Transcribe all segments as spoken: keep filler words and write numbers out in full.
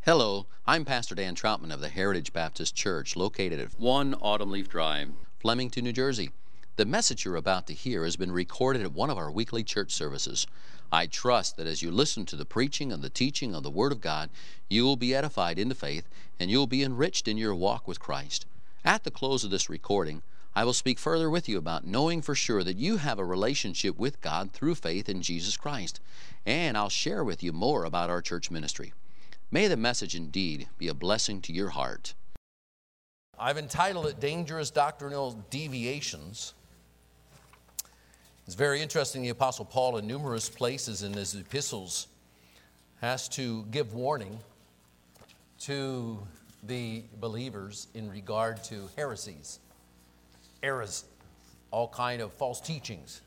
Hello, I'm Pastor Dan Troutman of the Heritage Baptist Church, located at one Autumn Leaf Drive, Flemington, New Jersey. The message you're about to hear has been recorded at one of our weekly church services. I trust that as you listen to the preaching and the teaching of the Word of God, you will be edified into faith and you will be enriched in your walk with Christ. At the close of this recording, I will speak further with you about knowing for sure that you have a relationship with God through faith in Jesus Christ. And I'll share with you more about our church ministry. May the message indeed be a blessing to your heart. I've entitled it Dangerous Doctrinal Deviations. It's very interesting. The Apostle Paul, in numerous places in his epistles, has to give warning to the believers in regard to heresies, errors, all kind of false teachings.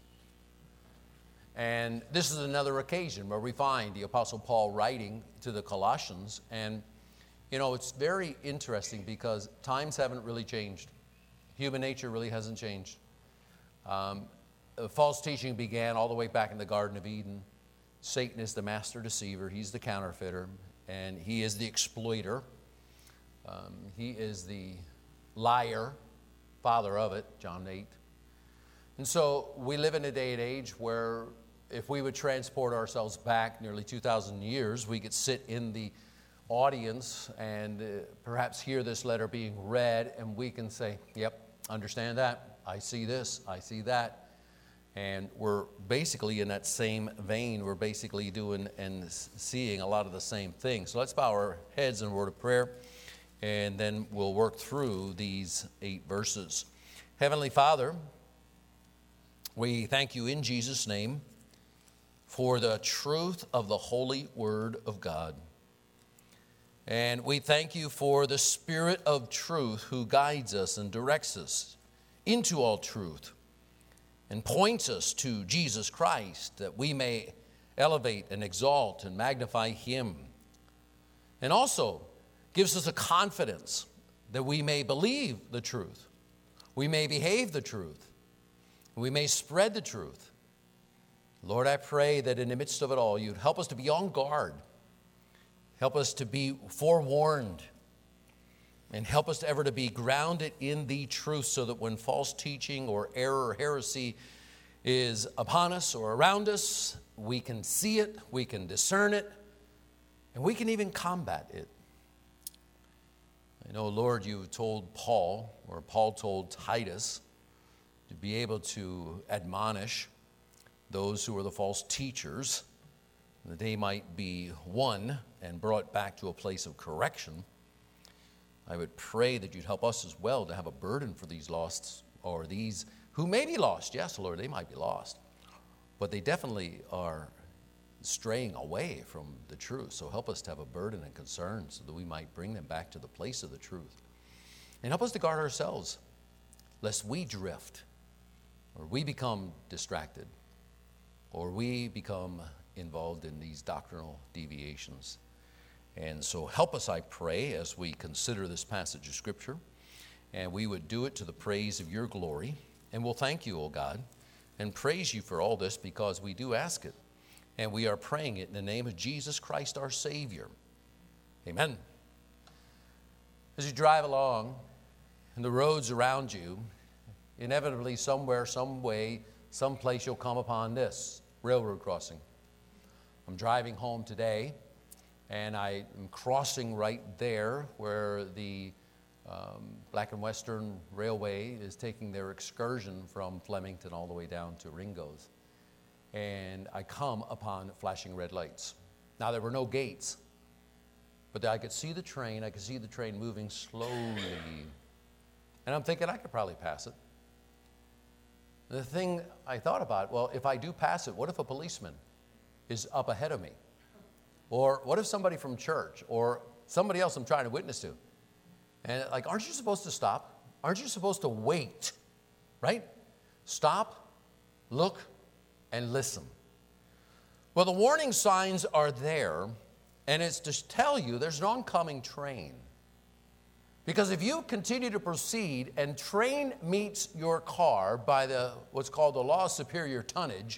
And this is another occasion where we find the Apostle Paul writing to the Colossians. And, you know, it's very interesting because times haven't really changed. Human nature really hasn't changed. Um, false teaching began all the way back in the Garden of Eden. Satan is the master deceiver. He's the counterfeiter. And he is the exploiter. Um, he is the liar, father of it, John eight. And so we live in a day and age where if we would transport ourselves back nearly two thousand years, we could sit in the audience and uh, perhaps hear this letter being read, and we can say, yep, understand that. I see this, I see that. And we're basically in that same vein. We're basically doing and seeing a lot of the same things. So let's bow our heads in a word of prayer, and then we'll work through these eight verses. Heavenly Father, we thank you in Jesus' name for the truth of the holy word of God. And we thank you for the Spirit of truth who guides us and directs us into all truth and points us to Jesus Christ, that we may elevate and exalt and magnify him. And also gives us a confidence that we may believe the truth, we may behave the truth, we may spread the truth. Lord, I pray that in the midst of it all, you'd help us to be on guard. Help us to be forewarned. And help us to ever to be grounded in the truth so that when false teaching or error or heresy is upon us or around us, we can see it, we can discern it, and we can even combat it. I know, Lord, you told Paul, or Paul told Titus, to be able to admonish those who are the false teachers, that they might be won and brought back to a place of correction. I would pray that you'd help us as well to have a burden for these lost, or these who may be lost. Yes, Lord, they might be lost, but they definitely are straying away from the truth. So help us to have a burden and concern so that we might bring them back to the place of the truth. And help us to guard ourselves, lest we drift, or we become distracted, or we become involved in these doctrinal deviations. And so help us, I pray, as we consider this passage of Scripture, and we would do it to the praise of your glory. And we'll thank you, O God, and praise you for all this, because we do ask it, and we are praying it in the name of Jesus Christ, our Savior. Amen. As you drive along, and the roads around you, inevitably somewhere, some way, someplace you'll come upon this railroad crossing. I'm driving home today, and I am crossing right there where the um, Black and Western Railway is taking their excursion from Flemington all the way down to Ringo's. And I come upon flashing red lights. Now, there were no gates, but I could see the train. I could see the train moving slowly. And I'm thinking I could probably pass it. The thing I thought about, well, if I do pass it, what if a policeman is up ahead of me? Or what if somebody from church or somebody else I'm trying to witness to? And like, aren't you supposed to stop? Aren't you supposed to wait? Right? Stop, look, and listen. Well, the warning signs are there, and it's to tell you there's an oncoming train. Because if you continue to proceed and train meets your car by the what's called the law of superior tonnage,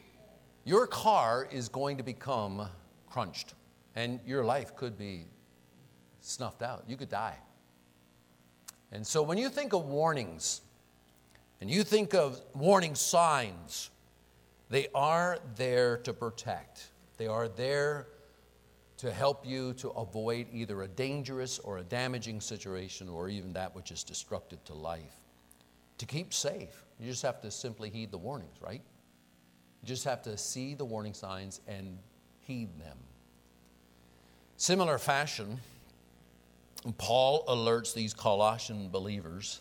your car is going to become crunched, and your life could be snuffed out. You could die. And so when you think of warnings, and you think of warning signs, they are there to protect. They are there to help you to avoid either a dangerous or a damaging situation, or even that which is destructive to life. To keep safe, you just have to simply heed the warnings, right? You just have to see the warning signs and heed them. Similar fashion, Paul alerts these Colossian believers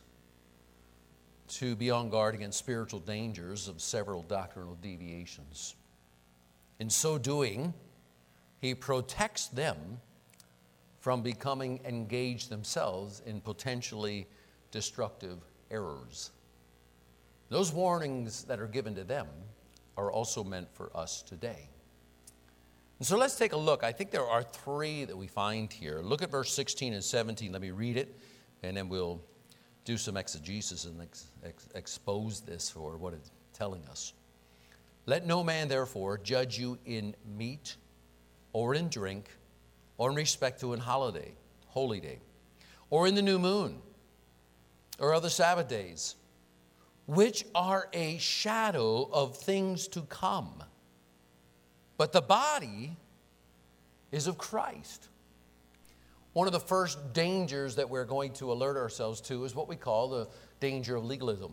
to be on guard against spiritual dangers of several doctrinal deviations. In so doing, he protects them from becoming engaged themselves in potentially destructive errors. Those warnings that are given to them are also meant for us today. And so let's take a look. I think there are three that we find here. Look at verse sixteen and seventeen. Let me read it, and then we'll do some exegesis and ex- ex- expose this for what it's telling us. Let no man, therefore, judge you in meat or in drink or in respect to an holiday, holy day, or in the new moon or other Sabbath days, which are a shadow of things to come. But the body is of Christ. One of the first dangers that we're going to alert ourselves to is what we call the danger of legalism.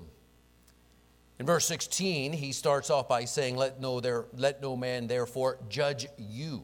In verse sixteen, he starts off by saying, let no, there, let no man therefore judge you.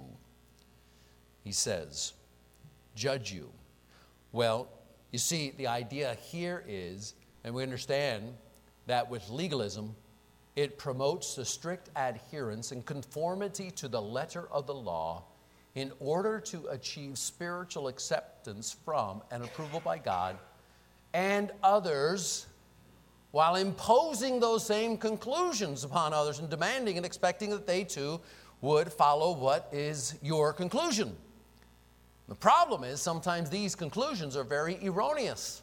He says, judge you. Well, you see, the idea here is, and we understand that with legalism, it promotes the strict adherence and conformity to the letter of the law in order to achieve spiritual acceptance from and approval by God and others, while imposing those same conclusions upon others and demanding and expecting that they too would follow what is your conclusion. The problem is sometimes these conclusions are very erroneous.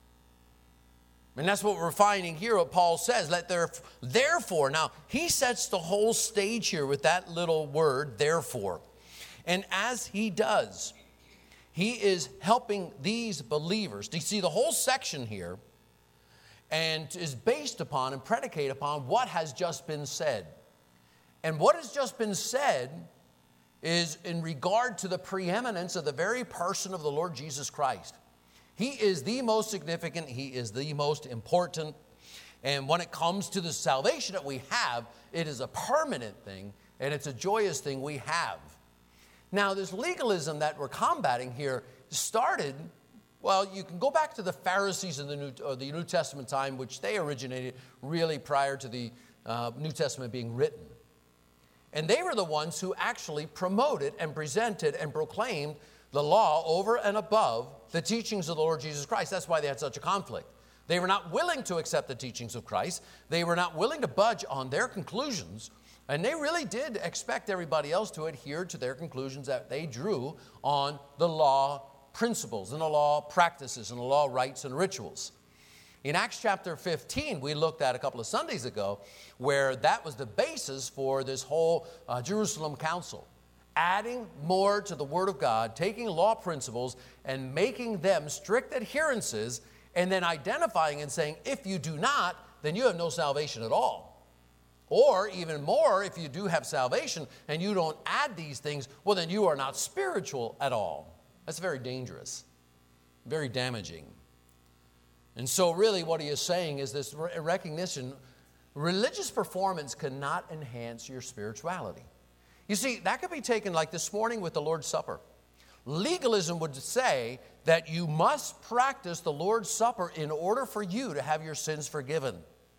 And that's what we're finding here, what Paul says. Let there, therefore, now he sets the whole stage here with that little word, therefore. And as he does, he is helping these believers. Do you see the whole section here? And is based upon and predicated upon what has just been said. And what has just been said is in regard to the preeminence of the very person of the Lord Jesus Christ. He is the most significant. He is the most important. And when it comes to the salvation that we have, it is a permanent thing, and it's a joyous thing we have. Now, this legalism that we're combating here started, well, you can go back to the Pharisees in the New, uh, the New Testament time, which they originated really prior to the uh, New Testament being written. And they were the ones who actually promoted and presented and proclaimed the law over and above the teachings of the Lord Jesus Christ. That's why they had such a conflict. They were not willing to accept the teachings of Christ. They were not willing to budge on their conclusions. And they really did expect everybody else to adhere to their conclusions that they drew on the law principles and the law practices and the law rites and rituals. In Acts chapter fifteen, we looked at a couple of Sundays ago, where that was the basis for this whole uh, Jerusalem council. Adding more to the Word of God, taking law principles and making them strict adherences, and then identifying and saying, if you do not, then you have no salvation at all. Or even more, if you do have salvation and you don't add these things, well, then you are not spiritual at all. That's very dangerous, very damaging. And so really what he is saying is this recognition, religious performance cannot enhance your spirituality. You see, that could be taken like this morning with the Lord's Supper. Legalism would say that you must practice the Lord's Supper in order for you to have your sins forgiven.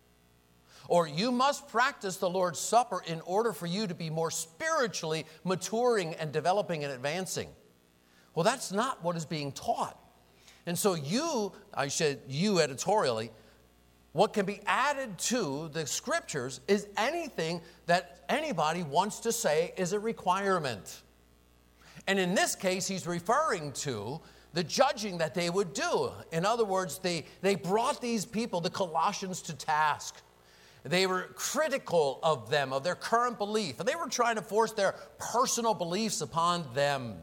Or you must practice the Lord's Supper in order for you to be more spiritually maturing and developing and advancing. Well, that's not what is being taught. And so you, I said you editorially, what can be added to the Scriptures is anything that anybody wants to say is a requirement. And in this case, he's referring to the judging that they would do. In other words, they, they brought these people, the Colossians, to task. They were critical of them, of their current belief. And they were trying to force their personal beliefs upon them.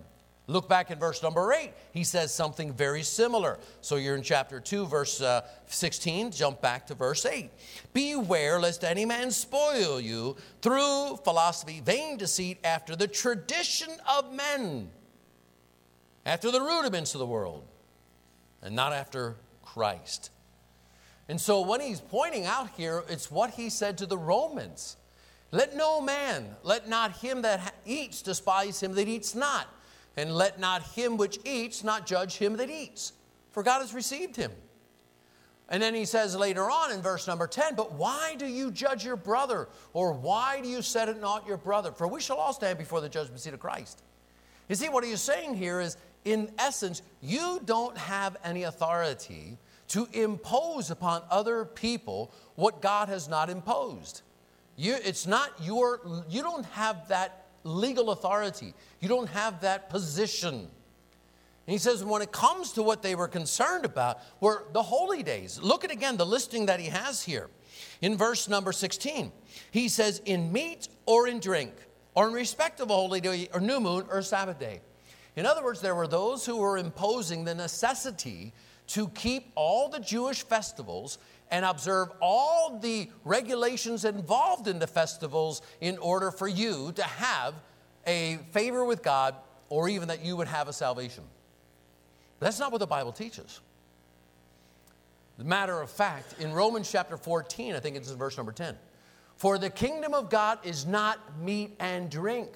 Look back in verse number eight. He says something very similar. So you're in chapter two, verse uh, sixteen. Jump back to verse eight. Beware lest any man spoil you through philosophy, vain deceit, after the tradition of men, after the rudiments of the world, and not after Christ. And so when he's pointing out here, it's what he said to the Romans. Let no man, let not him that eats despise him that eats not. And let not him which eats not judge him that eats, for God has received him. And then he says later on in verse number ten, but why do you judge your brother? Or why do you set at naught your brother? For we shall all stand before the judgment seat of Christ. You see, what he's saying here is, in essence, you don't have any authority to impose upon other people what God has not imposed. You, it's not your, you don't have that legal authority. You don't have that position. And he says when it comes to what they were concerned about were the holy days. Look at again the listing that he has here. In verse number sixteen, he says, in meat or in drink, or in respect of a holy day, or new moon, or Sabbath day. In other words, there were those who were imposing the necessity to keep all the Jewish festivals and observe all the regulations involved in the festivals in order for you to have a favor with God, or even that you would have a salvation. But that's not what the Bible teaches. As a matter of fact, in Romans chapter fourteen, I think it's in verse number ten, for the kingdom of God is not meat and drink,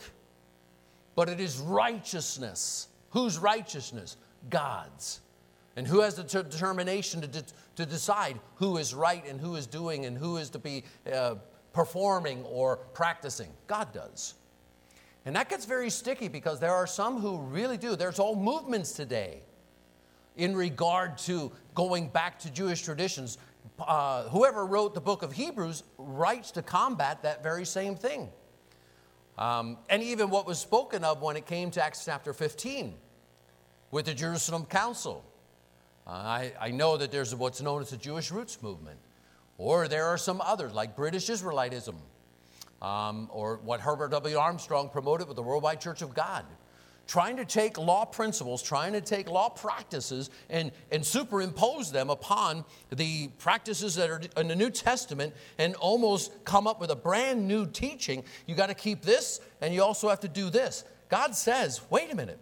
but it is righteousness. Whose righteousness? God's. And who has the ter- determination to, de- to decide who is right and who is doing and who is to be uh, performing or practicing? God does. And that gets very sticky because there are some who really do. There's whole movements today in regard to going back to Jewish traditions. Uh, whoever wrote the book of Hebrews writes to combat that very same thing. Um, and even what was spoken of when it came to Acts chapter fifteen with the Jerusalem Council. Uh, I, I know that there's what's known as the Jewish Roots movement, or there are some others like British Israelitism, um, or what Herbert W. Armstrong promoted with the Worldwide Church of God, trying to take law principles, trying to take law practices and, and superimpose them upon the practices that are in the New Testament and almost come up with a brand new teaching. You got to keep this and you also have to do this. God says, wait a minute,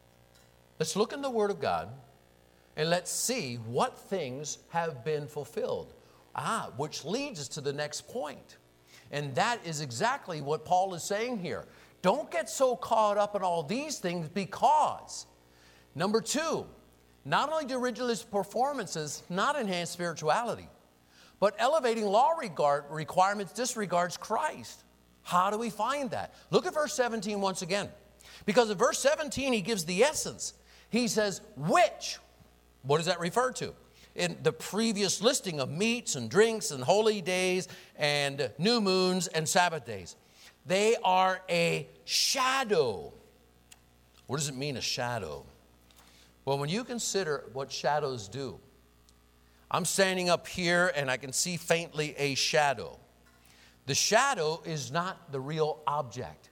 let's look in the Word of God and let's see what things have been fulfilled. Ah, which leads us to the next point. And that is exactly what Paul is saying here. Don't get so caught up in all these things because, number two, not only do religious performances not enhance spirituality, but elevating law regard requirements disregards Christ. How do we find that? Look at verse seventeen once again. Because in verse seventeen, he gives the essence. He says, which, what does that refer to? In the previous listing of meats and drinks and holy days and new moons and Sabbath days. They are a shadow. What does it mean, a shadow? Well, when you consider what shadows do, I'm standing up here and I can see faintly a shadow. The shadow is not the real object.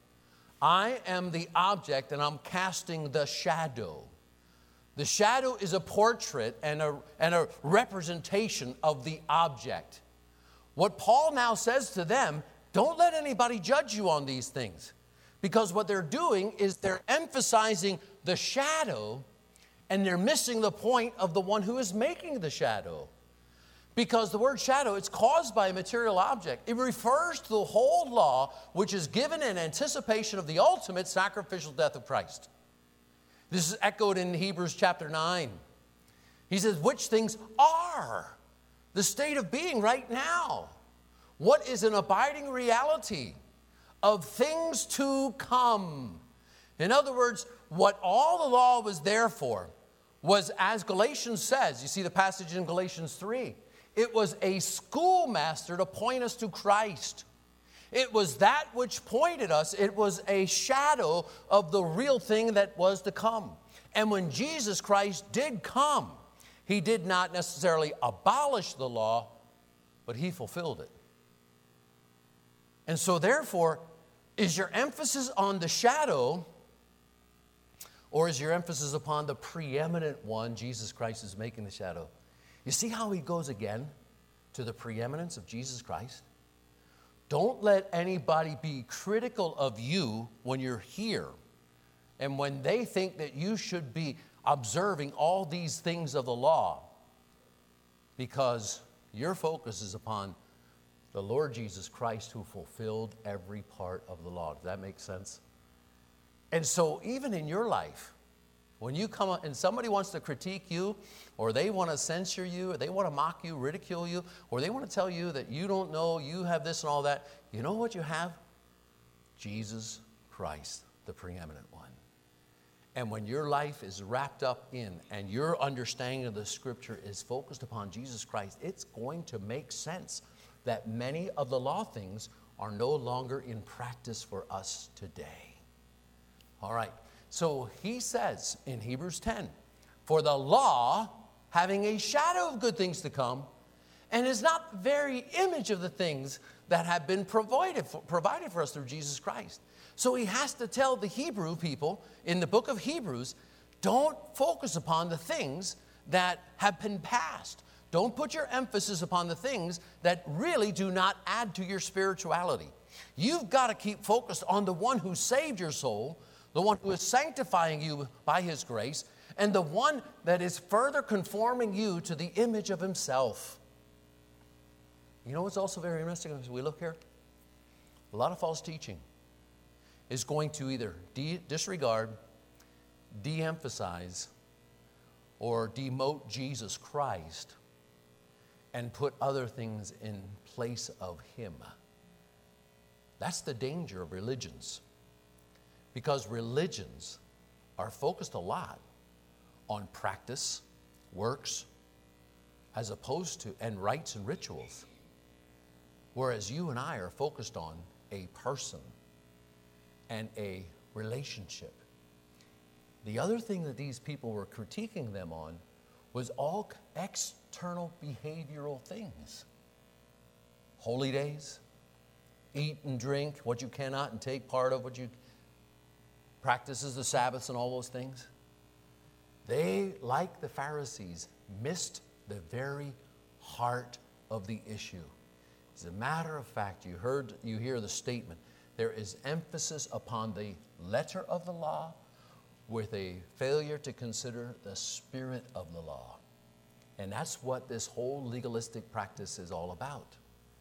I am the object and I'm casting the shadow. The shadow is a portrait and a, and a representation of the object. What Paul now says to them, don't let anybody judge you on these things. Because what they're doing is they're emphasizing the shadow and they're missing the point of the one who is making the shadow. Because the word shadow, it's caused by a material object. It refers to the whole law which is given in anticipation of the ultimate sacrificial death of Christ. This is echoed in Hebrews chapter nine. He says, which things are the state of being right now? What is an abiding reality of things to come? In other words, what all the law was there for was, as Galatians says, you see the passage in Galatians three, it was a schoolmaster to point us to Christ. It was that which pointed us. It was a shadow of the real thing that was to come. And when Jesus Christ did come, he did not necessarily abolish the law, but he fulfilled it. And so therefore, is your emphasis on the shadow, Or is your emphasis upon the preeminent one, Jesus Christ is making the shadow? You see how he goes again to the preeminence of Jesus Christ? Don't let anybody be critical of you when you're here and when they think that you should be observing all these things of the law, because your focus is upon the Lord Jesus Christ who fulfilled every part of the law. Does that make sense? And so even in your life, when you come up and somebody wants to critique you, or they want to censor you, or they want to mock you, ridicule you, or they want to tell you that you don't know, you have this and all that, you know what you have? Jesus Christ, the preeminent one. And when your life is wrapped up in and your understanding of the Scripture is focused upon Jesus Christ, it's going to make sense that many of the law things are no longer in practice for us today. All right. So he says in Hebrews ten, for the law, having a shadow of good things to come, and is not the very image of the things that have been provided for, provided for us through Jesus Christ. So he has to tell the Hebrew people in the book of Hebrews, don't focus upon the things that have been past. Don't put your emphasis upon the things that really do not add to your spirituality. You've got to keep focused on the one who saved your soul, the one who is sanctifying you by his grace, and the one that is further conforming you to the image of himself. You know what's also very interesting as we look here? A lot of false teaching is going to either de- disregard, de-emphasize, or demote Jesus Christ and put other things in place of him. That's the danger of religions. Because religions are focused a lot on practice, works, as opposed to, and rites and rituals. Whereas you and I are focused on a person and a relationship. The other thing that these people were critiquing them on was all external behavioral things. Holy days, eat and drink what you cannot and take part of what you practices, the Sabbaths and all those things. They, like the Pharisees, missed the very heart of the issue. As a matter of fact, you heard, you hear the statement, there is emphasis upon the letter of the law with a failure to consider the spirit of the law. And that's what this whole legalistic practice is all about.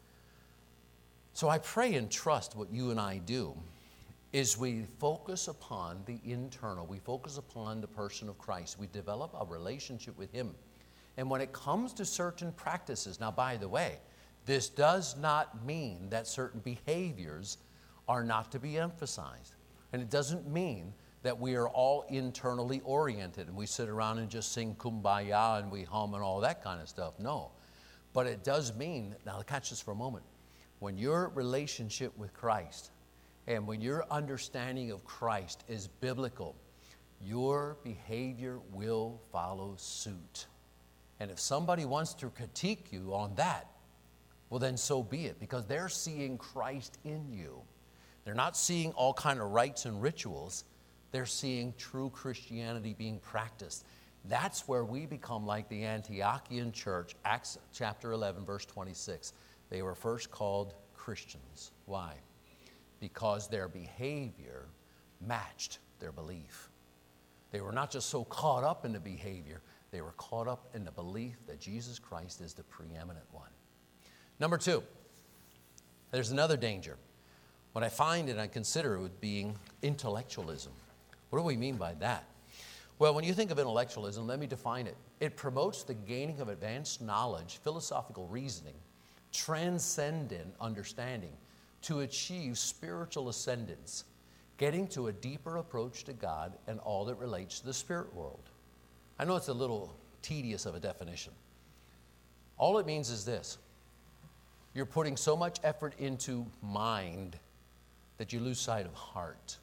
So I pray and trust what you and I do is we focus upon the internal. We focus upon the person of Christ. We develop a relationship with him. And when it comes to certain practices, now by the way, this does not mean that certain behaviors are not to be emphasized. And it doesn't mean that we are all internally oriented and we sit around and just sing kumbaya and we hum and all that kind of stuff. No. But it does mean, now catch this for a moment, when your relationship with Christ and when your understanding of Christ is biblical, your behavior will follow suit. And if somebody wants to critique you on that, well then so be it, because they're seeing Christ in you. They're not seeing all kind of rites and rituals. They're seeing true Christianity being practiced. That's where we become like the Antiochian church, Acts chapter eleven, verse twenty-six. They were first called Christians. Why? Because their behavior matched their belief. They were not just so caught up in the behavior, they were caught up in the belief that Jesus Christ is the preeminent one. Number two, there's another danger. What I find and I consider it being intellectualism. What do we mean by that? Well, when you think of intellectualism, let me define it. It promotes the gaining of advanced knowledge, philosophical reasoning, transcendent understanding to achieve spiritual ascendance, getting to a deeper approach to God and all that relates to the spirit world. I know it's a little tedious of a definition. All it means is this. You're putting so much effort into mind that you lose sight of heart.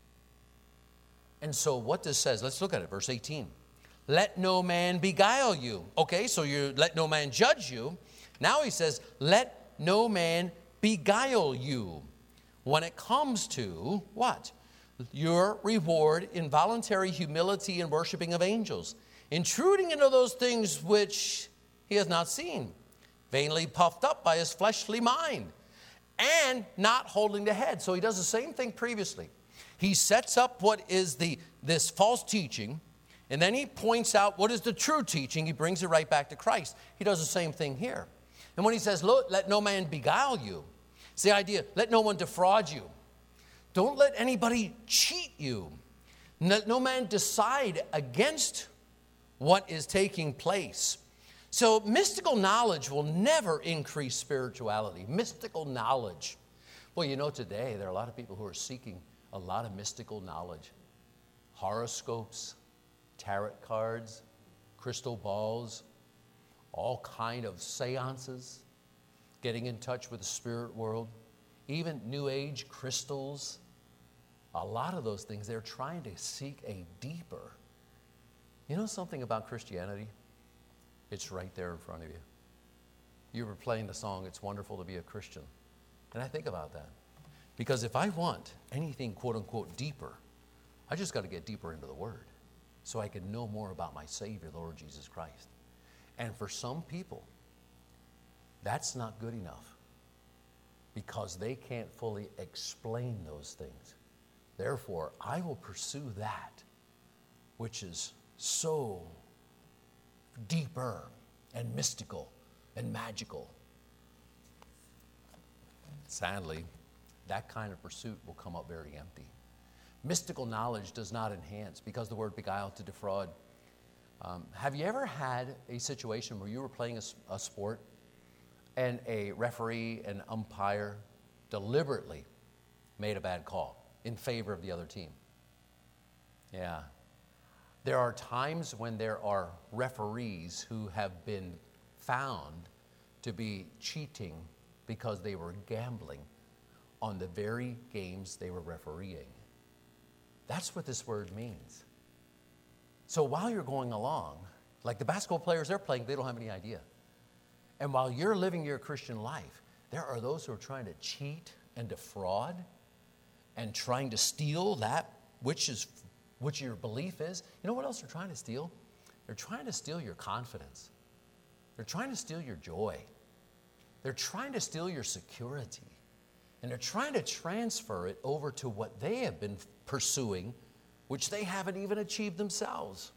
And so what this says, let's look at it, verse eighteen. Let no man beguile you. Okay, so you let no man judge you. Now he says, let no man beguile you. When it comes to what? your reward in voluntary humility and worshiping of angels, intruding into those things which he has not seen, vainly puffed up by his fleshly mind, and not holding the head. So he does the same thing previously. He sets up what is the this false teaching, and then he points out what is the true teaching. He brings it right back to Christ. He does the same thing here. And when he says, "Look, let no man beguile you," it's the idea, let no one defraud you. Don't let anybody cheat you. Let no man decide against what is taking place. So mystical knowledge will never increase spirituality. Mystical knowledge. Well, you know, today there are a lot of people who are seeking a lot of mystical knowledge. Horoscopes, tarot cards, crystal balls, all kind of seances, getting in touch with the spirit world, even New Age crystals. A lot of those things, they're trying to seek a deeper. You know something about Christianity? It's right there in front of you. You were playing the song, "It's Wonderful to Be a Christian." And I think about that. Because if I want anything, quote unquote, deeper, I just got to get deeper into the Word so I can know more about my Savior, the Lord Jesus Christ. And for some people, that's not good enough because they can't fully explain those things. Therefore, I will pursue that which is so deeper and mystical and magical. Sadly, that kind of pursuit will come up very empty. Mystical knowledge does not enhance, because the word beguile, to defraud. Um, have you ever had a situation where you were playing a, a sport and a referee and umpire deliberately made a bad call in favor of the other team? Yeah. There are times when there are referees who have been found to be cheating because they were gambling on the very games they were refereeing. That's what this word means. So while you're going along, like the basketball players they're playing, they don't have any idea. And while you're living your Christian life, there are those who are trying to cheat and defraud and trying to steal that which is which your belief is. You know what else they're trying to steal? They're trying to steal your confidence. They're trying to steal your joy. They're trying to steal your security. And they're trying to transfer it over to what they have been pursuing, which they haven't even achieved themselves.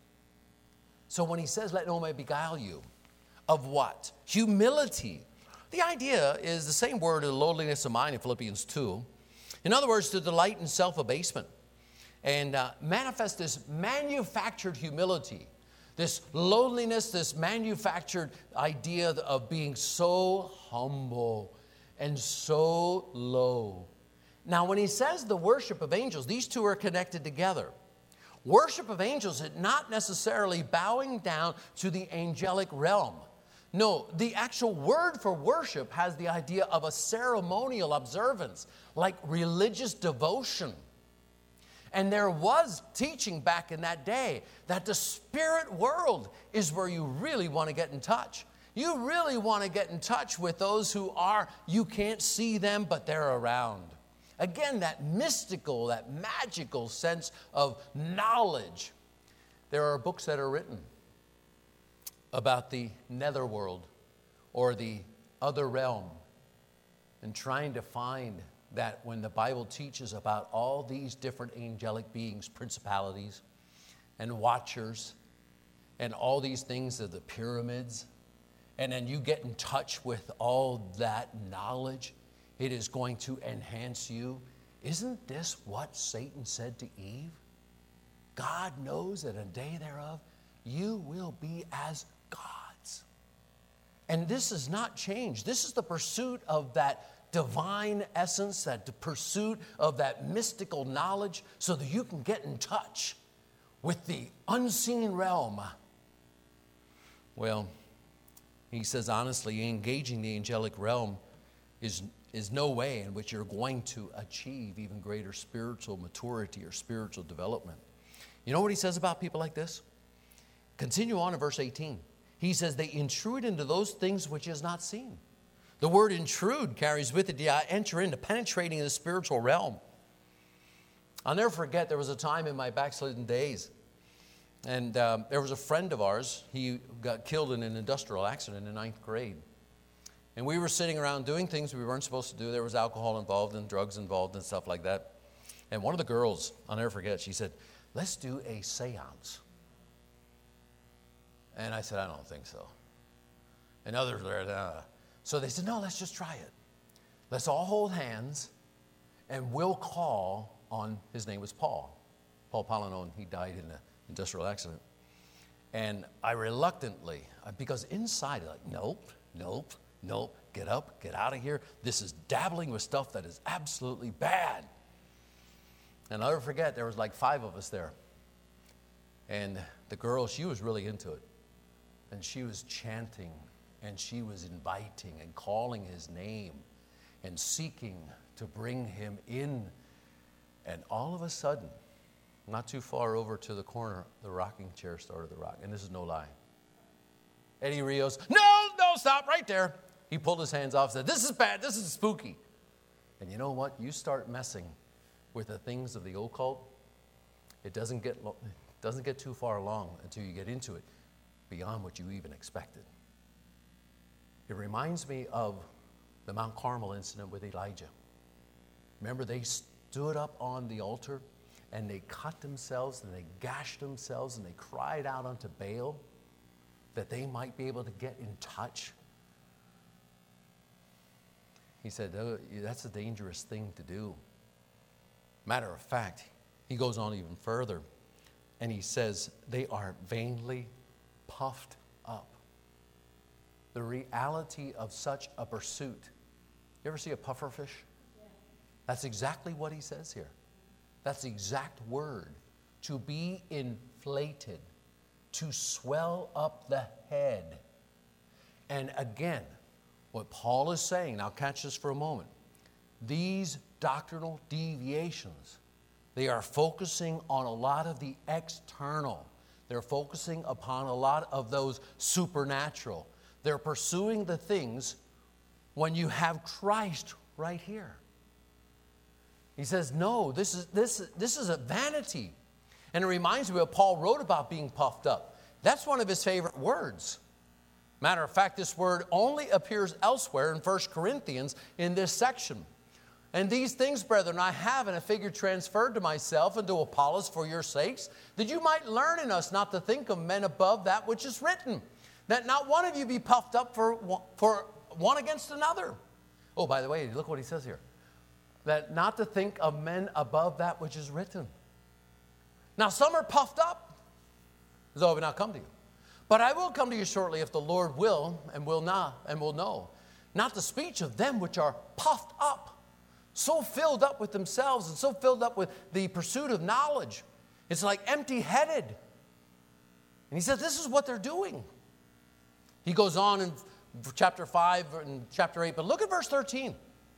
So when he says, let no man beguile you, of what? Humility. The idea is the same word, lowliness of mind in Philippians two. In other words, to delight in self-abasement and uh, manifest this manufactured humility, this lowliness, this manufactured idea of being so humble and so low. Now, when he says the worship of angels, these two are connected together. Worship of angels is not necessarily bowing down to the angelic realm. No, the actual word for worship has the idea of a ceremonial observance, like religious devotion. And there was teaching back in that day that the spirit world is where you really want to get in touch. You really want to get in touch with those who are, you can't see them, but they're around. Again, that mystical, that magical sense of knowledge. There are books that are written about the netherworld or the other realm, and trying to find that when the Bible teaches about all these different angelic beings, principalities and watchers and all these things of the pyramids, and then you get in touch with all that knowledge, it is going to enhance you. Isn't this what Satan said to Eve? God knows that in a day thereof, you will be as gods. And this has not changed. This is the pursuit of that divine essence, that pursuit of that mystical knowledge, so that you can get in touch with the unseen realm. Well, he says honestly, engaging the angelic realm is, is no way in which you're going to achieve even greater spiritual maturity or spiritual development. You know what he says about people like this? Continue on in verse eighteen. He says they intrude into those things which is not seen. The word intrude carries with it the enter into penetrating the spiritual realm. I'll never forget, there was a time in my backslidden days, and um, there was a friend of ours. He got killed in an industrial accident in ninth grade. And we were sitting around doing things we weren't supposed to do. There was alcohol involved and drugs involved and stuff like that. And one of the girls, I'll never forget, she said, let's do a seance. And I said, I don't think so. And others were there. Uh. So they said, no, let's just try it. Let's all hold hands, and we'll call on, his name was Paul. Paul Palinone, he died in an industrial accident. And I reluctantly, because inside, like, nope, nope, nope, get up, get out of here. This is dabbling with stuff that is absolutely bad. And I'll never forget, there was like five of us there. And the girl, she was really into it. And she was chanting, and she was inviting and calling his name and seeking to bring him in. And all of a sudden, not too far over to the corner, the rocking chair started to rock. And this is no lie. Eddie Rios, no, no, stop right there. He pulled his hands off and said, this is bad, this is spooky. And you know what? You start messing with the things of the occult, it doesn't get, lo- it doesn't get too far along until you get into it beyond what you even expected. It reminds me of the Mount Carmel incident with Elijah. Remember, they stood up on the altar and they cut themselves and they gashed themselves and they cried out unto Baal that they might be able to get in touch. He said, oh, that's a dangerous thing to do. Matter of fact, he goes on even further and he says, they are vainly puffed up. The reality of such a pursuit. You ever see a pufferfish? That's exactly what he says here. That's the exact word. To be inflated, to swell up the head. And again, what Paul is saying, now catch this for a moment. These doctrinal deviations, they are focusing on a lot of the external. They're focusing upon a lot of those supernatural. They're pursuing the things when you have Christ right here. He says, no, this is, this, this is a vanity. And it reminds me of what Paul wrote about being puffed up. That's one of his favorite words. Matter of fact, this word only appears elsewhere in First Corinthians in this section. And these things, brethren, I have in a figure transferred to myself and to Apollos for your sakes, that you might learn in us not to think of men above that which is written, that not one of you be puffed up for, for one against another. Oh, by the way, look what he says here. That not to think of men above that which is written. Now, some are puffed up, as though I would not come to you. But I will come to you shortly if the Lord will and will not and will know. Not the speech of them which are puffed up, so filled up with themselves and so filled up with the pursuit of knowledge. It's like empty-headed. And he says this is what they're doing. He goes on in chapter five and chapter eight, but look at verse thirteen.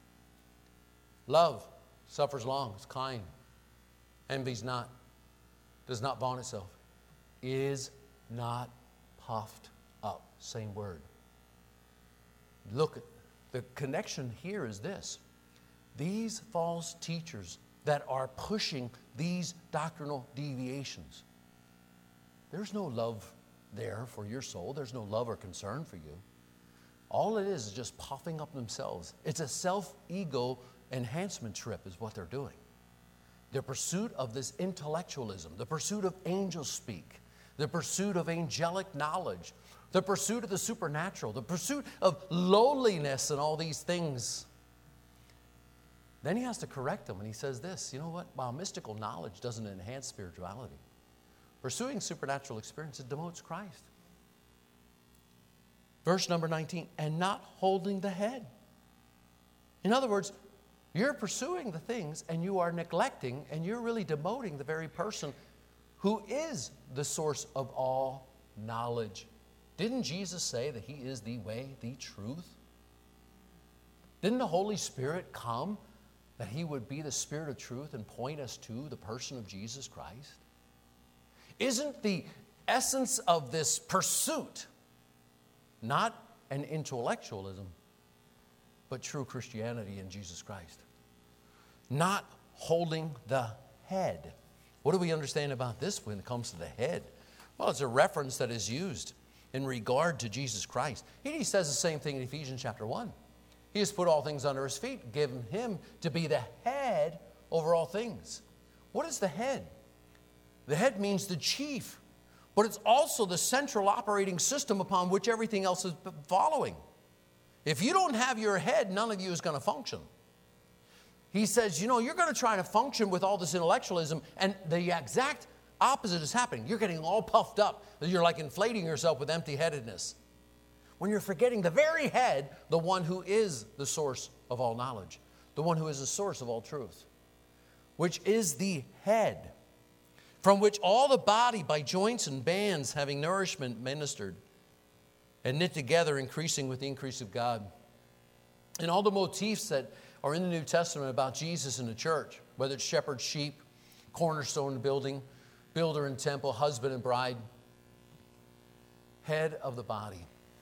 Love suffers long, is kind, envies not, does not vaunt itself, is not puffed up. Same word. Look, the connection here is this. These false teachers that are pushing these doctrinal deviations, there's no love there for your soul. There's no love or concern for you. All it is is just puffing up themselves. It's a self-ego enhancement trip is what they're doing. The pursuit of this intellectualism, the pursuit of angel speak, the pursuit of angelic knowledge, the pursuit of the supernatural, the pursuit of lowliness and all these things. Then he has to correct them and he says this, you know what? While mystical knowledge doesn't enhance spirituality, pursuing supernatural experiences demotes Christ. Verse number nineteen, and not holding the head. In other words, you're pursuing the things and you are neglecting and you're really demoting the very person who is the source of all knowledge. Didn't Jesus say that he is the way, the truth? Didn't the Holy Spirit come that he would be the Spirit of truth and point us to the person of Jesus Christ? Isn't the essence of this pursuit not an intellectualism, but true Christianity in Jesus Christ? Not holding the head. What do we understand about this when it comes to the head? Well, it's a reference that is used in regard to Jesus Christ. He says the same thing in Ephesians chapter one. He has put all things under his feet, given him to be the head over all things. What is the head? The head means the chief, but it's also the central operating system upon which everything else is following. If you don't have your head, none of you is going to function. He says, you know, you're going to try to function with all this intellectualism, and the exact opposite is happening. You're getting all puffed up. You're like inflating yourself with empty-headedness. When you're forgetting the very head, the one who is the source of all knowledge, the one who is the source of all truth, which is the head, from which all the body by joints and bands having nourishment ministered and knit together, increasing with the increase of God. And all the motifs that are in the New Testament about Jesus and the church, whether it's shepherd, sheep, cornerstone building, builder and temple, husband and bride, head of the body.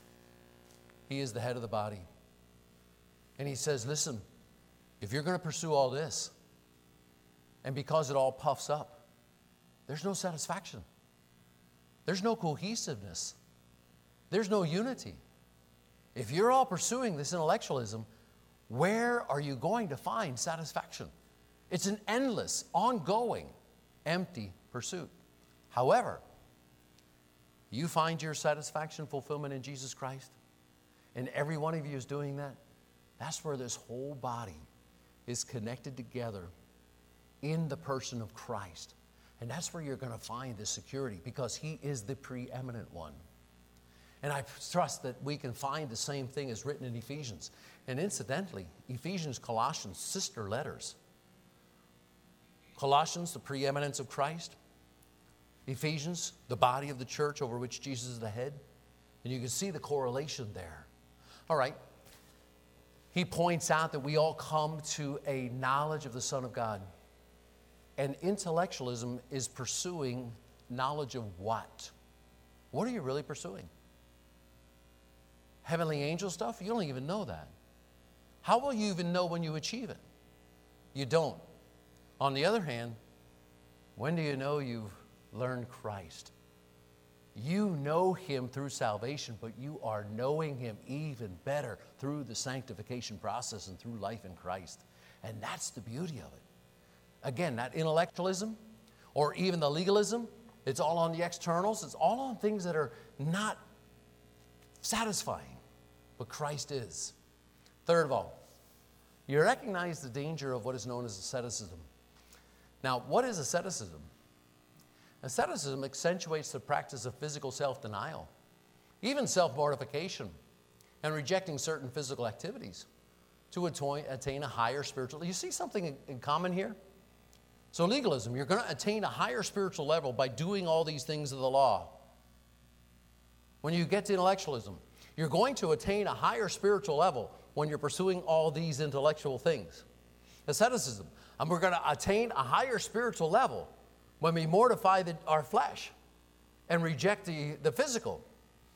He is the head of the body. And he says, listen, if you're going to pursue all this, and because it all puffs up, there's no satisfaction. There's no cohesiveness. There's no unity. If you're all pursuing this intellectualism, where are you going to find satisfaction? It's an endless, ongoing, empty pursuit. However, you find your satisfaction, fulfillment in Jesus Christ, and every one of you is doing that, that's where this whole body is connected together in the person of Christ. And that's where you're going to find this security, because he is the preeminent one. And I trust that we can find the same thing as written in Ephesians. And incidentally, Ephesians, Colossians, sister letters. Colossians, the preeminence of Christ. Ephesians, the body of the church over which Jesus is the head. And you can see the correlation there. All right. He points out that we all come to a knowledge of the Son of God. And intellectualism is pursuing knowledge of what? What are you really pursuing? Heavenly angel stuff? You don't even know that. How will you even know when you achieve it? You don't. On the other hand, when do you know you've learned Christ? You know him through salvation, but you are knowing him even better through the sanctification process and through life in Christ. And that's the beauty of it. Again, that intellectualism or even the legalism, it's all on the externals. It's all on things that are not satisfying, but Christ is. Third of all, you recognize the danger of what is known as asceticism. Now, what is asceticism? Asceticism accentuates the practice of physical self-denial, even self-mortification, and rejecting certain physical activities to attain a higher spiritual. You see something in common here? So legalism, you're going to attain a higher spiritual level by doing all these things of the law. When you get to intellectualism, you're going to attain a higher spiritual level when you're pursuing all these intellectual things. Asceticism, and we're going to attain a higher spiritual level when we mortify the, our flesh and reject the, the physical.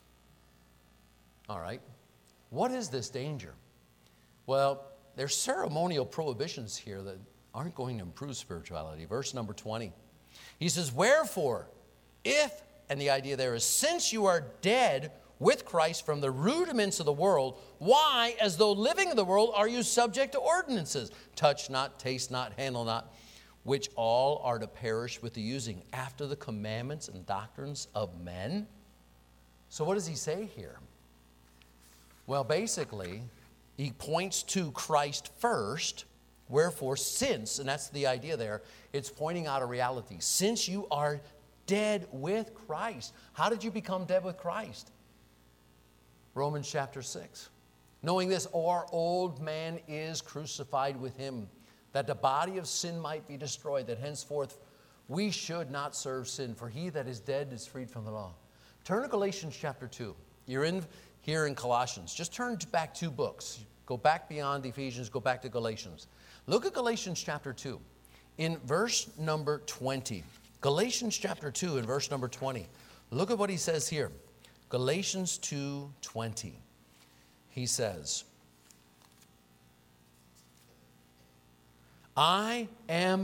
All right. What is this danger? Well, there's ceremonial prohibitions here that aren't going to improve spirituality. Verse number twenty. He says, wherefore, if, and the idea there is, since you are dead with Christ from the rudiments of the world, why, as though living in the world, are you subject to ordinances? Touch not, taste not, handle not, which all are to perish with the using, after the commandments and doctrines of men. So what does he say here? Well, basically, he points to Christ first. Wherefore, since, and that's the idea there, it's pointing out a reality. Since you are dead with Christ. How did you become dead with Christ? Romans chapter six. Knowing this, our old man is crucified with him, that the body of sin might be destroyed, that henceforth we should not serve sin, for he that is dead is freed from the law. Turn to Galatians chapter two. You're in here in Colossians. Just turn back two books. Go back beyond Ephesians, go back to Galatians. Look at Galatians chapter two. In verse number twenty. Galatians chapter two in verse number twenty. Look at what he says here. Galatians two twenty. He says, I am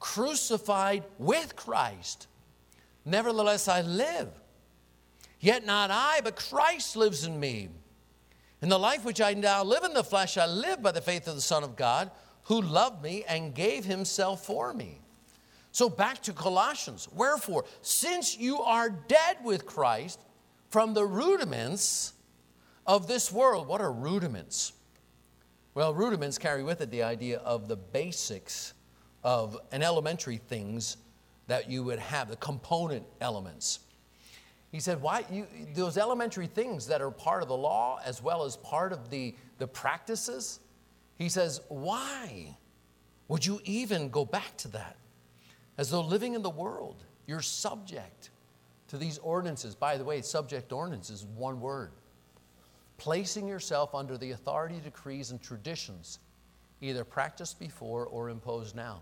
crucified with Christ. Nevertheless, I live. Yet not I, but Christ lives in me. In the life which I now live in the flesh, I live by the faith of the Son of God, who loved me and gave himself for me. So back to Colossians. Wherefore, since you are dead with Christ from the rudiments of this world. What are rudiments? Well, rudiments carry with it the idea of the basics of an elementary things that you would have, the component elements. He said, why you, those elementary things that are part of the law as well as part of the, the practices, he says, why would you even go back to that? As though living in the world, you're subject to these ordinances. By the way, subject ordinance is one word. Placing yourself under the authority, decrees, and traditions, either practiced before or imposed now.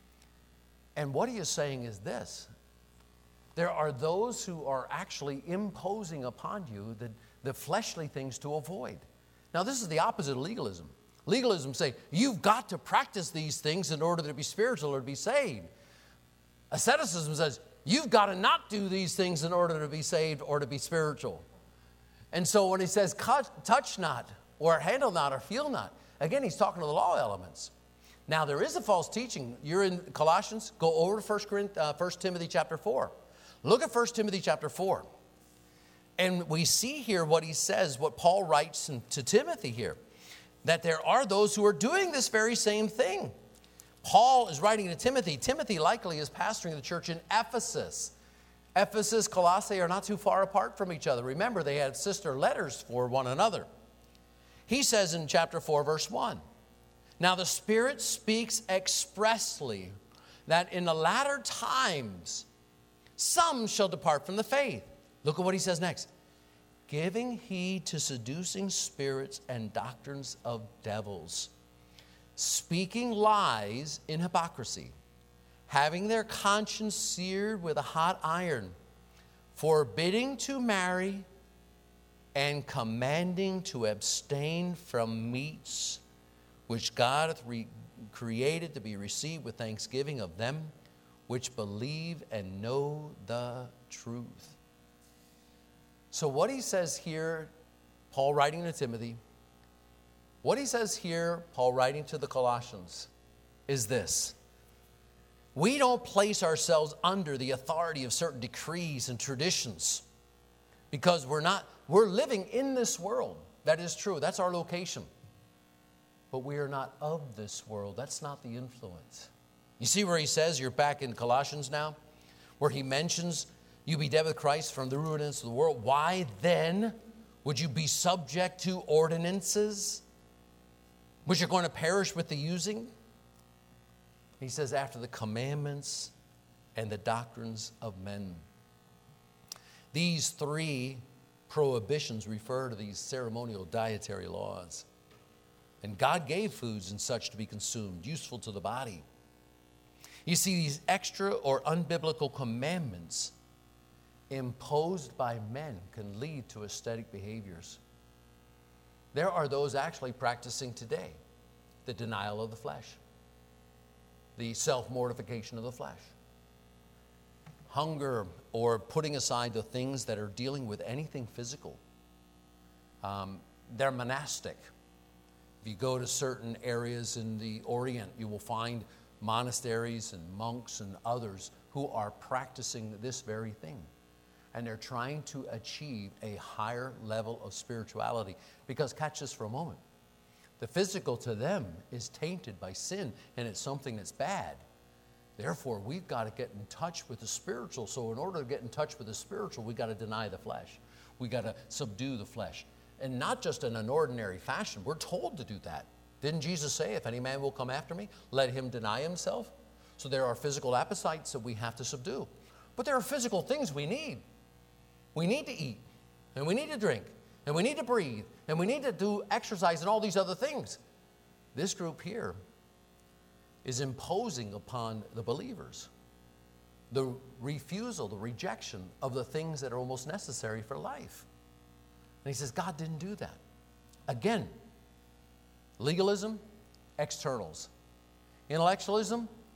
And what he is saying is this. There are those who are actually imposing upon you the, the fleshly things to avoid. Now, this is the opposite of legalism. Legalism say, you've got to practice these things in order to be spiritual or to be saved. Asceticism says, you've got to not do these things in order to be saved or to be spiritual. And so when he says, touch not, or handle not, or feel not, again, he's talking to the law elements. Now, there is a false teaching. You're in Colossians. Go over to First Corinthians, uh, First Timothy chapter four. Look at First Timothy chapter four. And we see here what he says, what Paul writes to Timothy here, that there are those who are doing this very same thing. Paul is writing to Timothy. Timothy likely is pastoring the church in Ephesus. Ephesus, Colossae are not too far apart from each other. Remember, they had sister letters for one another. He says in chapter four, verse one, now the Spirit speaks expressly that in the latter times some shall depart from the faith. Look at what he says next. Giving heed to seducing spirits and doctrines of devils, speaking lies in hypocrisy, having their conscience seared with a hot iron, forbidding to marry, and commanding to abstain from meats which God hath re- created to be received with thanksgiving of them which believe and know the truth. So what he says here, Paul writing to Timothy, what he says here, Paul writing to the Colossians, is this. We don't place ourselves under the authority of certain decrees and traditions because we're not, we're living in this world. That is true. That's our location. But we are not of this world. That's not the influence. You see where he says, you're back in Colossians now, where he mentions you be dead with Christ from the rudiments of the world. Why then would you be subject to ordinances which are going to perish with the using? He says, after the commandments and the doctrines of men. These three prohibitions refer to these ceremonial dietary laws. And God gave foods and such to be consumed, useful to the body. You see, these extra or unbiblical commandments imposed by men can lead to aesthetic behaviors. There are those actually practicing today the denial of the flesh, the self-mortification of the flesh, hunger or putting aside the things that are dealing with anything physical. Um, they're monastic. If you go to certain areas in the Orient, you will find monasteries and monks and others who are practicing this very thing. And they're trying to achieve a higher level of spirituality. Because catch this for a moment. The physical to them is tainted by sin, and it's something that's bad. Therefore, we've got to get in touch with the spiritual. So in order to get in touch with the spiritual, we've got to deny the flesh. We've got to subdue the flesh. And not just in an ordinary fashion. We're told to do that. Didn't Jesus say, if any man will come after me, let him deny himself? So there are physical appetites that we have to subdue. But there are physical things we need. We need to eat, and we need to drink, and we need to breathe, and we need to do exercise and all these other things. This group here is imposing upon the believers the refusal, the rejection of the things that are almost necessary for life. And he says, God didn't do that. Again, legalism, externals. Intellectualism,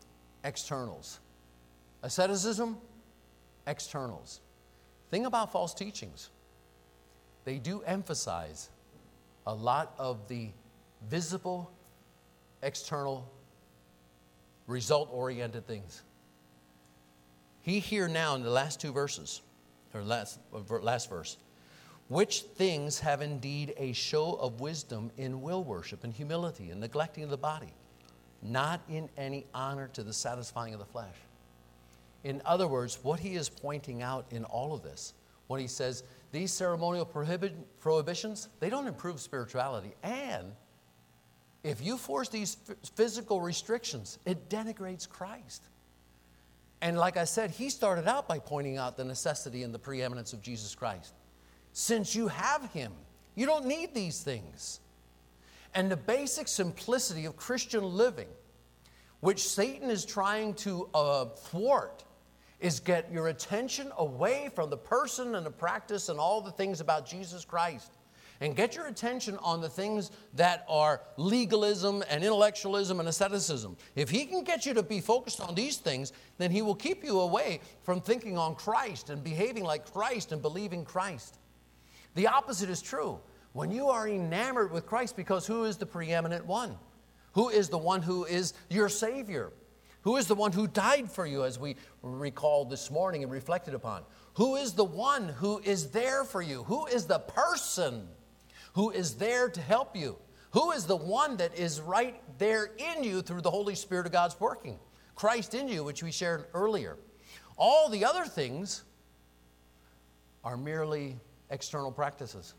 externals. Asceticism, externals. Thing about false teachings, they do emphasize a lot of the visible, external, result-oriented things. He here now in the last two verses, or last, last verse, which things have indeed a show of wisdom in will worship and humility and neglecting of the body, not in any honor to the satisfying of the flesh. In other words, what he is pointing out in all of this, when he says these ceremonial prohibit, prohibitions, they don't improve spirituality. And if you force these physical restrictions, it denigrates Christ. And like I said, he started out by pointing out the necessity and the preeminence of Jesus Christ. Since you have him, you don't need these things. And the basic simplicity of Christian living, which Satan is trying to uh, thwart, is get your attention away from the person and the practice and all the things about Jesus Christ, and get your attention on the things that are legalism and intellectualism and asceticism. If he can get you to be focused on these things, then he will keep you away from thinking on Christ and behaving like Christ and believing Christ. The opposite is true. When you are enamored with Christ, because who is the preeminent one? Who is the one who is your Savior? Who is the one who died for you, as we recalled this morning and reflected upon? Who is the one who is there for you? Who is the person who is there to help you? Who is the one that is right there in you through the Holy Spirit of God's working? Christ in you, which we shared earlier. All the other things are merely external practices.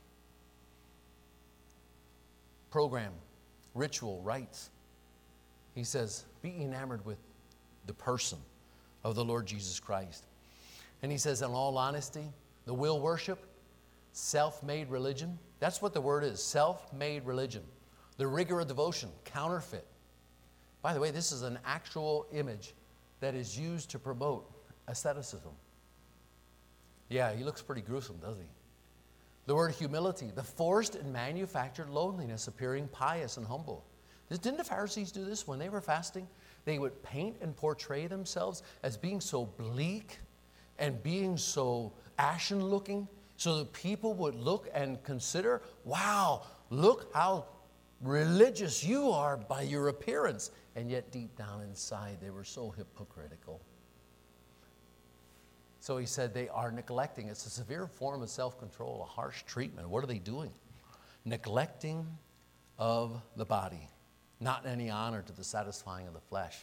Program, ritual, rites. He says, be enamored with the person of the Lord Jesus Christ. And he says, in all honesty, the will worship, self-made religion, that's what the word is, self-made religion. The rigor of devotion, counterfeit. By the way, this is an actual image that is used to promote asceticism. Yeah, he looks pretty gruesome, doesn't he? The word humility, the forced and manufactured lowliness, appearing pious and humble. Didn't the Pharisees do this when they were fasting? They would paint and portray themselves as being so bleak and being so ashen looking, so that people would look and consider, wow, look how religious you are by your appearance. And yet deep down inside, they were so hypocritical. So he said they are neglecting. It's a severe form of self-control, a harsh treatment. What are they doing? Neglecting of the body, not any honor to the satisfying of the flesh.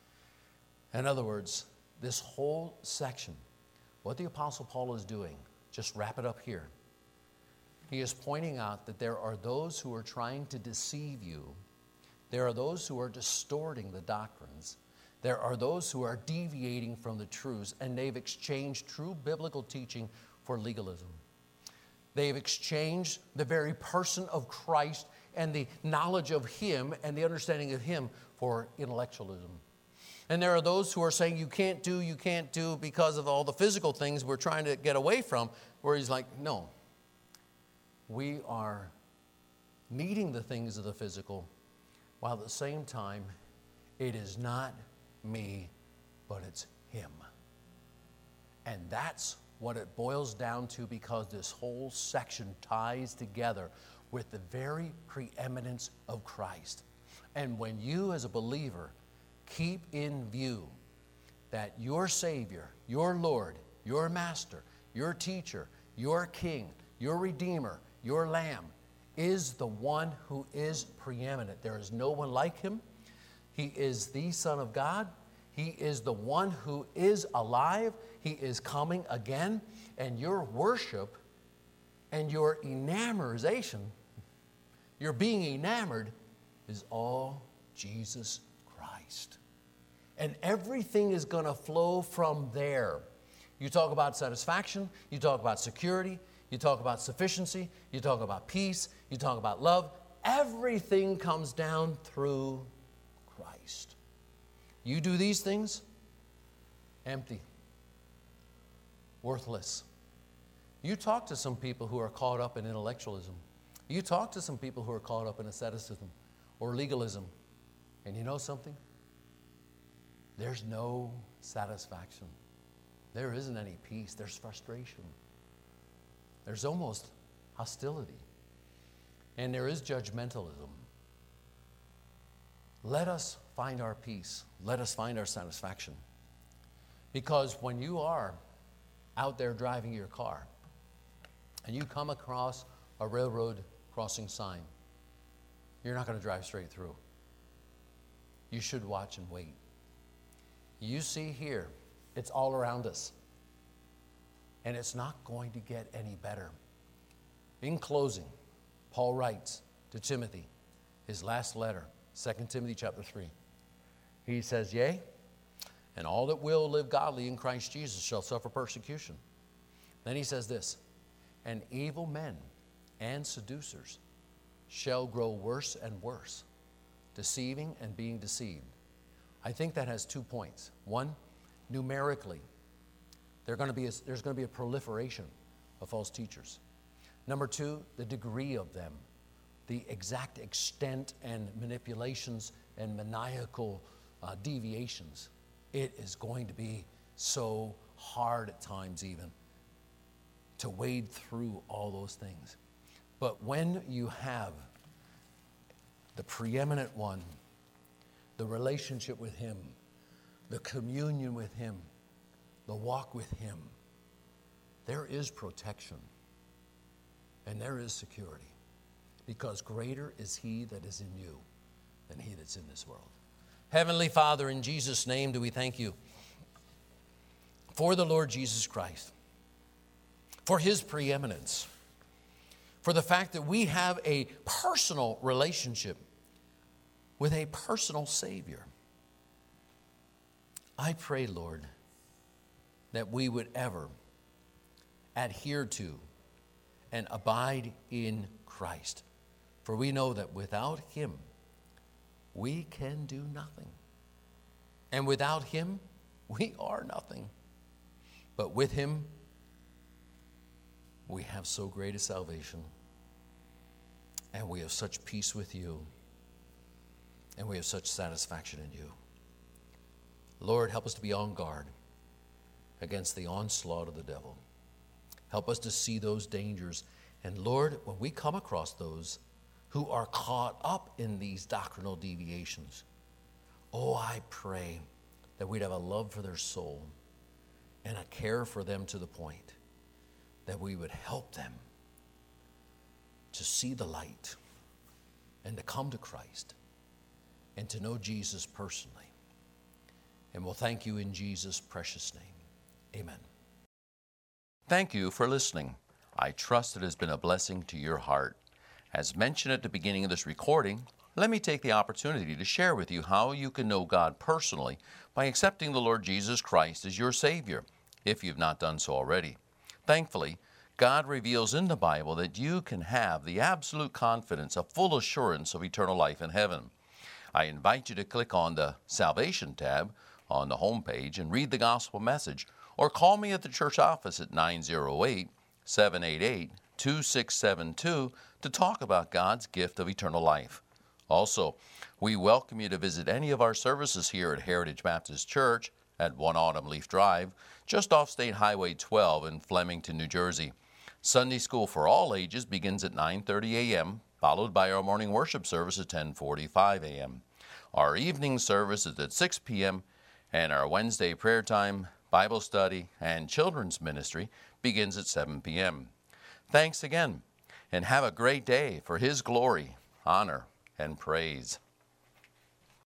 In other words, this whole section, what the Apostle Paul is doing, just wrap it up here. He is pointing out that there are those who are trying to deceive you. There are those who are distorting the doctrines. There are those who are deviating from the truths, and they've exchanged true biblical teaching for legalism. They've exchanged the very person of Christ and the knowledge of him and the understanding of him for intellectualism. And there are those who are saying you can't do, you can't do because of all the physical things we're trying to get away from, where he's like, no. We are needing the things of the physical, while at the same time, it is not me, but it's him. And that's what it boils down to, because this whole section ties together with the very preeminence of Christ. And when you as a believer keep in view that your Savior, your Lord, your Master, your Teacher, your King, your Redeemer, your Lamb is the one who is preeminent. There is no one like him. He is the Son of God. He is the one who is alive. He is coming again. And your worship and your enamorization, your being enamored, is all Jesus Christ. And everything is going to flow from there. You talk about satisfaction. You talk about security. You talk about sufficiency. You talk about peace. You talk about love. Everything comes down through Christ. You do these things, empty, worthless. You talk to some people who are caught up in intellectualism. You talk to some people who are caught up in asceticism or legalism. And you know something? there's no satisfaction. There isn't any peace. There's frustration. There's almost hostility. And there is judgmentalism. Let us find our peace. Let us find our satisfaction. Because when you are out there driving your car and you come across a railroad crossing sign, you're not going to drive straight through. You should watch and wait. You see here, it's all around us. And it's not going to get any better. In closing, Paul writes to Timothy, his last letter, Second Timothy chapter three. He says, yea, and all that will live godly in Christ Jesus shall suffer persecution. Then he says this, and evil men and seducers shall grow worse and worse, deceiving and being deceived. I think that has two points. One, numerically, there are going to be a, there's going to be a proliferation of false teachers. Number two, the degree of them, the exact extent and manipulations and maniacal uh, deviations. It is going to be so hard at times even to wade through all those things. But when you have the preeminent one, the relationship with him, the communion with him, the walk with him, there is protection and there is security, because greater is he that is in you than he that's in this world. Heavenly Father, in Jesus' name do we thank you for the Lord Jesus Christ, for his preeminence, for the fact that we have a personal relationship with a personal Savior. I pray, Lord, that we would ever adhere to and abide in Christ. For we know that without him, we can do nothing. And without him, we are nothing. But with him, we have so great a salvation. And we have such peace with you. And we have such satisfaction in you. Lord, help us to be on guard against the onslaught of the devil. Help us to see those dangers. And Lord, when we come across those who are caught up in these doctrinal deviations, oh, I pray that we'd have a love for their soul and a care for them to the point that we would help them to see the light and to come to Christ and to know Jesus personally. And we'll thank you in Jesus' precious name. Amen. Thank you for listening. I trust it has been a blessing to your heart. As mentioned at the beginning of this recording, let me take the opportunity to share with you how you can know God personally by accepting the Lord Jesus Christ as your Savior, if you've not done so already. Thankfully, God reveals in the Bible that you can have the absolute confidence, a full assurance of eternal life in heaven. I invite you to click on the Salvation tab on the home page and read the gospel message, or call me at the church office at nine oh eight, seven eight eight, two six seven two to talk about God's gift of eternal life. Also, we welcome you to visit any of our services here at Heritage Baptist Church at one Autumn Leaf Drive, just off State Highway twelve in Flemington, New Jersey. Sunday school for all ages begins at nine thirty a.m., followed by our morning worship service at ten forty-five a.m. Our evening service is at six p.m., and our Wednesday prayer time, Bible study, and children's ministry begins at seven p.m. Thanks again, and have a great day for His glory, honor, and praise.